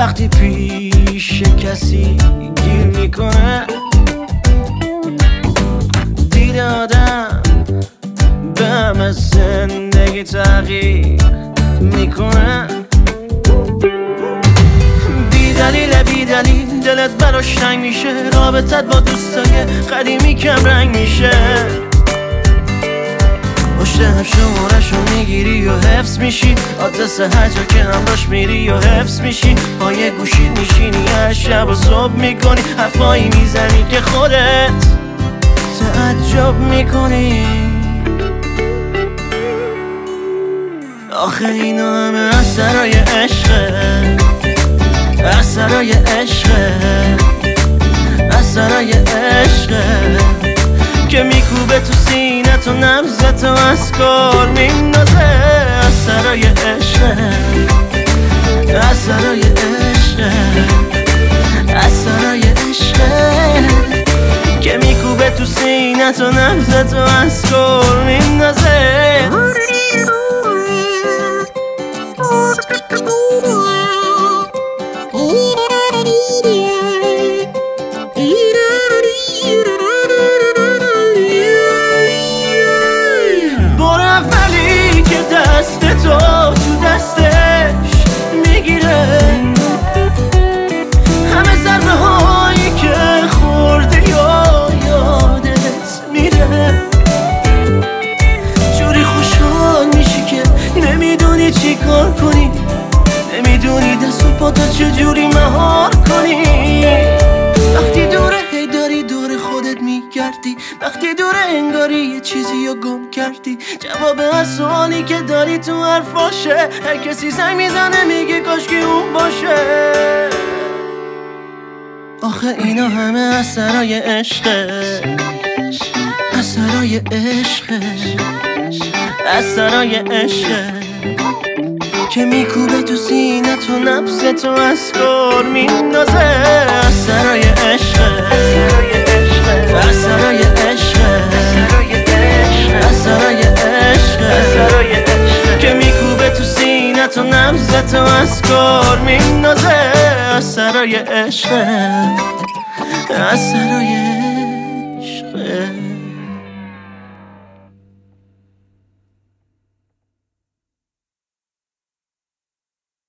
وقتی پیش کسی گیر میکنه، دید آدم به همه زندگی تغییر میکنه. بی دلیل دلت براش تنگ میشه، رابطت با دوستای قدیمی کم رنگ میشه. پشت هم شمارشو میگیری و حفظ میشی، آدرس هر جا که همراش میری و حفظ میشی. پای گوشید میشینی هر شب و صبح میکنی، حرفایی میزنی که خودت تعجب میکنی. آخه اینا همه اثرای عشقه، اثرای عشقه، اثرای عشقه که میکوبه تو سینت و نبضت و از کار میندازه. اثرای عشقه، اثرای عشقه، اثرای عشقه که میکوبه تو سینت و نبضت و از کار میندازه. تو دستش میگیره همه ضربه هایی که خورده یا یادت میره. جوری خوشحال میشی که نمیدونی چی کار کنی، نمیدونی دست و پاتا چجوری مهار کنی. وقتی دوره هی داری دور خودت میگردی، وقتی دوره انگاری یه چیزی رو گم کردی. جواب هر سوالی که داری تو حرفاشه، هر کسی زنگ میزنه میگه کاشکی اون باشه. آخه اینا همه اثرای عشقه، اثرای عشقه، اثرای عشقه که میکوبه تو سینت و نبضت و از کار میندازه. اثرای عشقه، اثرای عشقه، اثرای عشقه که میکوبه تو سینت و نبضت و از کار میندازه. اثرای عشقه، اثرای